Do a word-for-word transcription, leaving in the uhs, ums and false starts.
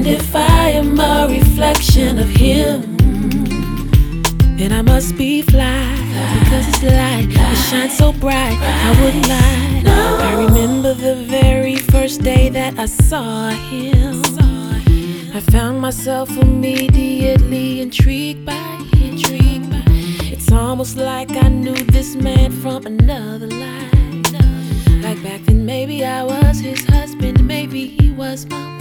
if I am a reflection of him, then I must be fly, because his light, it shines so bright, I wouldn't lie. I remember the very first day that I saw him. I found myself immediately intrigued by him. It's almost like I knew this man from another life. Like back then maybe I was his husband, maybe he was my